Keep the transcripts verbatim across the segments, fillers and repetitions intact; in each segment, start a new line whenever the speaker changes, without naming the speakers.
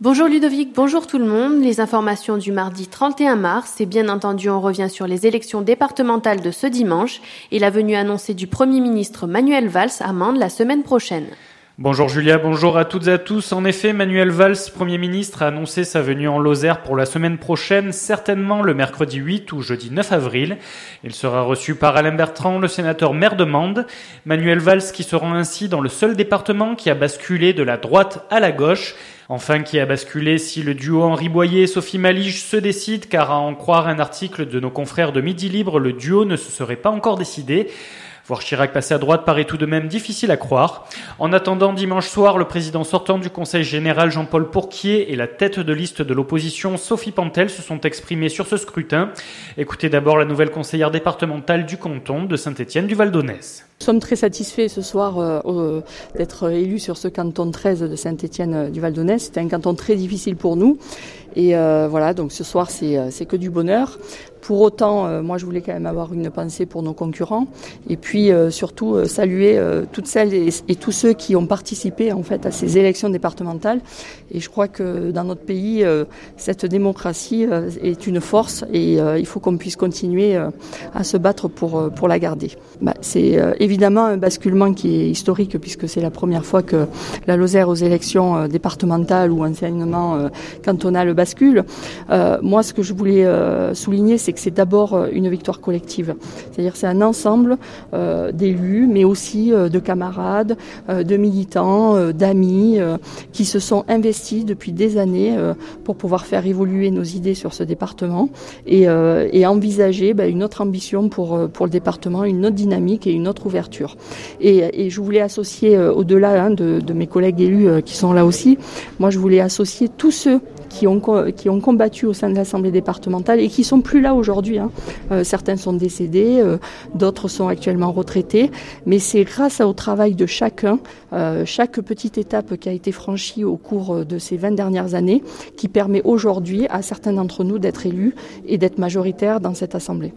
Bonjour Ludovic, bonjour tout le monde. Les informations du mardi trente et un mars, et bien entendu on revient sur les élections départementales de ce dimanche et la venue annoncée du Premier ministre Manuel Valls à Mende la semaine prochaine.
Bonjour Julia, bonjour à toutes et à tous. En effet, Manuel Valls, Premier ministre, a annoncé sa venue en Lozère pour la semaine prochaine, certainement le mercredi huit ou jeudi neuf avril. Il sera reçu par Alain Bertrand, le sénateur maire de Mende. Manuel Valls qui se rend ainsi dans le seul département qui a basculé de la droite à la gauche. Enfin, qui a basculé si le duo Henri Boyer et Sophie Malige se décide, car à en croire un article de nos confrères de Midi Libre, le duo ne se serait pas encore décidé. Voir Chirac passer à droite paraît tout de même difficile à croire. En attendant, dimanche soir, le président sortant du Conseil général Jean-Paul Pourquier et la tête de liste de l'opposition Sophie Pantel se sont exprimés sur ce scrutin. Écoutez d'abord la nouvelle conseillère départementale du canton de Saint-Étienne-du-Val-d'Aunès.
Nous sommes très satisfaits ce soir euh, d'être élus sur ce canton treize de Saint-Étienne-du-Val-d'Aunès. C'était un canton très difficile pour nous. Et euh, voilà, donc ce soir, c'est, c'est que du bonheur. Pour autant, euh, moi, je voulais quand même avoir une pensée pour nos concurrents. Et puis, euh, surtout, euh, saluer euh, toutes celles et, et tous ceux qui ont participé, en fait, à ces élections départementales. Et je crois que dans notre pays, euh, cette démocratie euh, est une force et euh, il faut qu'on puisse continuer euh, à se battre pour, euh, pour la garder. Bah, c'est euh, évidemment un basculement qui est historique puisque c'est la première fois que la Lozère aux élections euh, départementales ou enseignement euh, cantonal bascule. Euh, moi, ce que je voulais euh, souligner, c'est que c'est d'abord une victoire collective. C'est-à-dire c'est un ensemble euh, d'élus, mais aussi euh, de camarades, euh, de militants, euh, d'amis, euh, qui se sont investis depuis des années euh, pour pouvoir faire évoluer nos idées sur ce département et, euh, et envisager ben, une autre ambition pour, pour le département, une autre dynamique et une autre ouverture. Et, et je voulais associer, euh, au-delà hein, de, de mes collègues élus euh, qui sont là aussi, moi je voulais associer tous ceux qui ont, qui ont combattu au sein de l'Assemblée départementale et qui sont plus là aujourd'hui. Hein. Euh, certains sont décédés, euh, d'autres sont actuellement retraités, mais c'est grâce au travail de chacun, euh, chaque petite étape qui a été franchie au cours de ces vingt dernières années, qui permet aujourd'hui à certains d'entre nous d'être élus et d'être majoritaires dans cette Assemblée.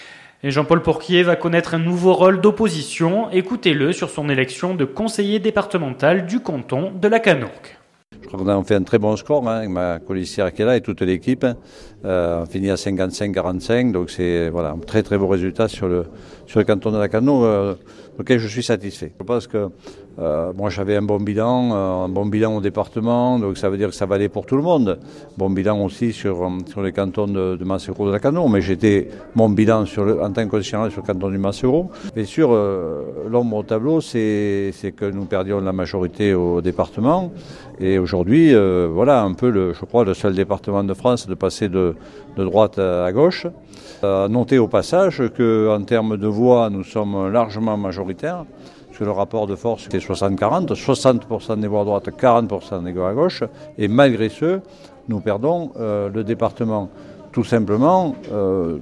Et Jean-Paul Pourquier va connaître un nouveau rôle d'opposition. Écoutez-le sur son élection de conseiller départemental du canton de la Canourgue.
Je crois qu'on a fait un très bon score hein, avec ma colistière qui est là et toute l'équipe. Euh, on finit à cinquante-cinq à quarante-cinq, donc c'est voilà, un très très beau résultat sur le, sur le canton de la Canourgue, euh, auquel je suis satisfait. Je pense que euh, moi j'avais un bon bilan, euh, un bon bilan au département, donc ça veut dire que ça valait pour tout le monde. Bon bilan aussi sur, sur le canton de, de Massereau de la Canourgue, mais j'étais mon bilan sur le, en tant que conseiller sur le canton du Massereau. Bien sûr, euh, l'ombre au tableau, c'est, c'est que nous perdions la majorité au département. Et aujourd'hui, euh, voilà un peu, le, je crois, le seul département de France de passer de, de droite à gauche. Euh, notez au passage qu'en termes de voix, nous sommes largement majoritaires. Parce que le rapport de force était soixante quarante, soixante pour cent des voix à droite, quarante pour cent des voix à gauche. Et malgré ce, nous perdons euh, le département. Tout simplement, euh,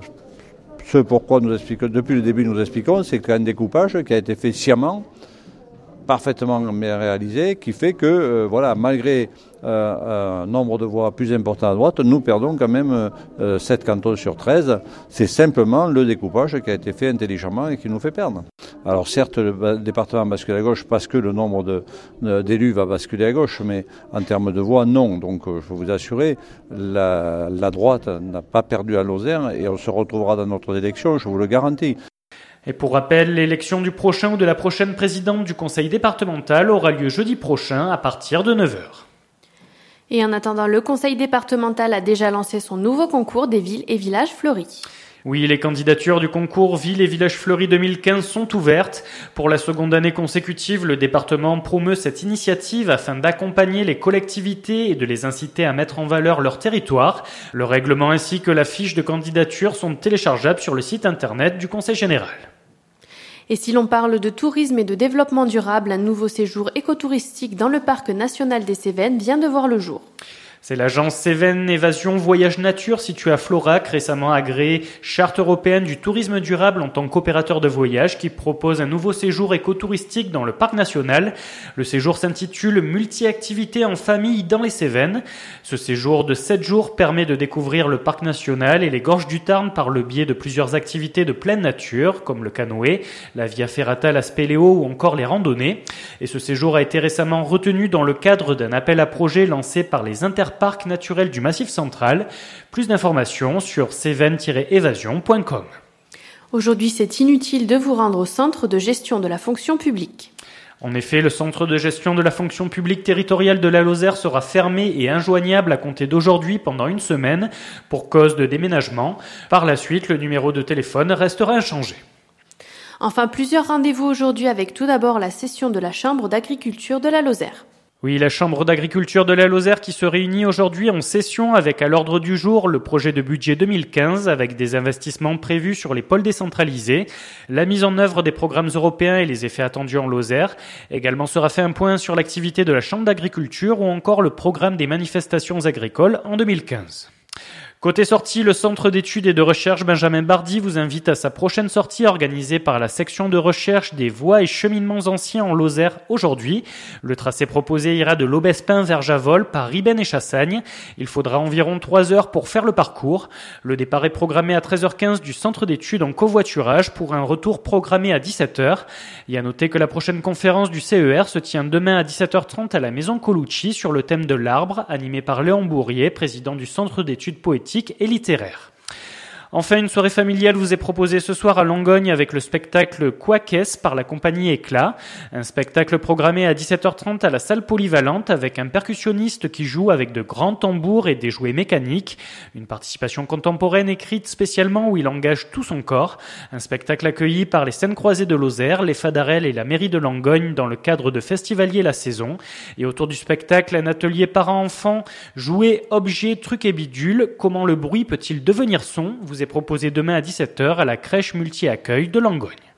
ce pourquoi nous expliquons, depuis le début nous expliquons, c'est qu'un découpage qui a été fait sciemment, parfaitement bien réalisé, qui fait que, euh, voilà, malgré euh, un nombre de voix plus important à droite, nous perdons quand même euh, sept cantons sur treize. C'est simplement le découpage qui a été fait intelligemment et qui nous fait perdre. Alors certes, le département bascule à gauche parce que le nombre de, de, d'élus va basculer à gauche, mais en termes de voix, non. Donc euh, je peux vous assurer, la, la droite n'a pas perdu à Lozère et on se retrouvera dans notre élection, je vous le garantis.
Et pour rappel, l'élection du prochain ou de la prochaine présidente du conseil départemental aura lieu jeudi prochain à partir de neuf heures.
Et en attendant, le conseil départemental a déjà lancé son nouveau concours des villes et villages fleuris.
Oui, les candidatures du concours Villes et Villages Fleuris deux mille quinze sont ouvertes. Pour la seconde année consécutive, le département promeut cette initiative afin d'accompagner les collectivités et de les inciter à mettre en valeur leur territoire. Le règlement ainsi que la fiche de candidature sont téléchargeables sur le site internet du Conseil général.
Et si l'on parle de tourisme et de développement durable, un nouveau séjour écotouristique dans le parc national des Cévennes vient de voir le jour.
C'est l'agence Cévennes Évasion Voyage Nature située à Florac, récemment agréée Charte européenne du tourisme durable en tant qu'opérateur de voyage qui propose un nouveau séjour écotouristique dans le parc national. Le séjour s'intitule Multi-activités en famille dans les Cévennes. Ce séjour de sept jours permet de découvrir le parc national et les gorges du Tarn par le biais de plusieurs activités de pleine nature, comme le canoë, la Via Ferrata, la Spéléo ou encore les randonnées. Et ce séjour a été récemment retenu dans le cadre d'un appel à projet lancé par les intervenants Lozère, parc naturel du Massif central. Plus d'informations sur cévennes tiret évasion point com.
Aujourd'hui, c'est inutile de vous rendre au centre de gestion de la fonction publique.
En effet, le centre de gestion de la fonction publique territoriale de la Lozère sera fermé et injoignable à compter d'aujourd'hui pendant une semaine pour cause de déménagement. Par la suite, le numéro de téléphone restera inchangé.
Enfin, plusieurs rendez-vous aujourd'hui avec tout d'abord la session de la Chambre d'agriculture de la Lozère.
Oui, la Chambre d'agriculture de la Lozère qui se réunit aujourd'hui en session avec à l'ordre du jour le projet de budget deux mille quinze avec des investissements prévus sur les pôles décentralisés, la mise en œuvre des programmes européens et les effets attendus en Lozère. Également sera fait un point sur l'activité de la Chambre d'agriculture ou encore le programme des manifestations agricoles en deux mille quinze. Côté sortie, le Centre d'études et de recherche Benjamin Bardy vous invite à sa prochaine sortie organisée par la section de recherche des voies et cheminements anciens en Lozère aujourd'hui. Le tracé proposé ira de l'Aubespin vers Javol par Ribène et Chassagne. Il faudra environ trois heures pour faire le parcours. Le départ est programmé à treize heures quinze du centre d'études en covoiturage pour un retour programmé à dix-sept heures. Il y a noté que la prochaine conférence du C E R se tient demain à dix-sept heures trente à la Maison Colucci sur le thème de l'arbre, animé par Léon Bourrier, président du Centre d'études poétiques et littéraire. Enfin, une soirée familiale vous est proposée ce soir à Langogne avec le spectacle Quaquès par la compagnie Éclat. Un spectacle programmé à dix-sept heures trente à la salle polyvalente avec un percussionniste qui joue avec de grands tambours et des jouets mécaniques. Une participation contemporaine écrite spécialement où il engage tout son corps. Un spectacle accueilli par les Scènes Croisées de Lozère, les Fadarelles et la mairie de Langogne dans le cadre de Festivalier la saison. Et autour du spectacle, un atelier parents-enfants, jouets, objets, trucs et bidules. Comment le bruit peut-il devenir son ? Vous est proposé demain à dix-sept heures à la crèche multi-accueil de Langogne.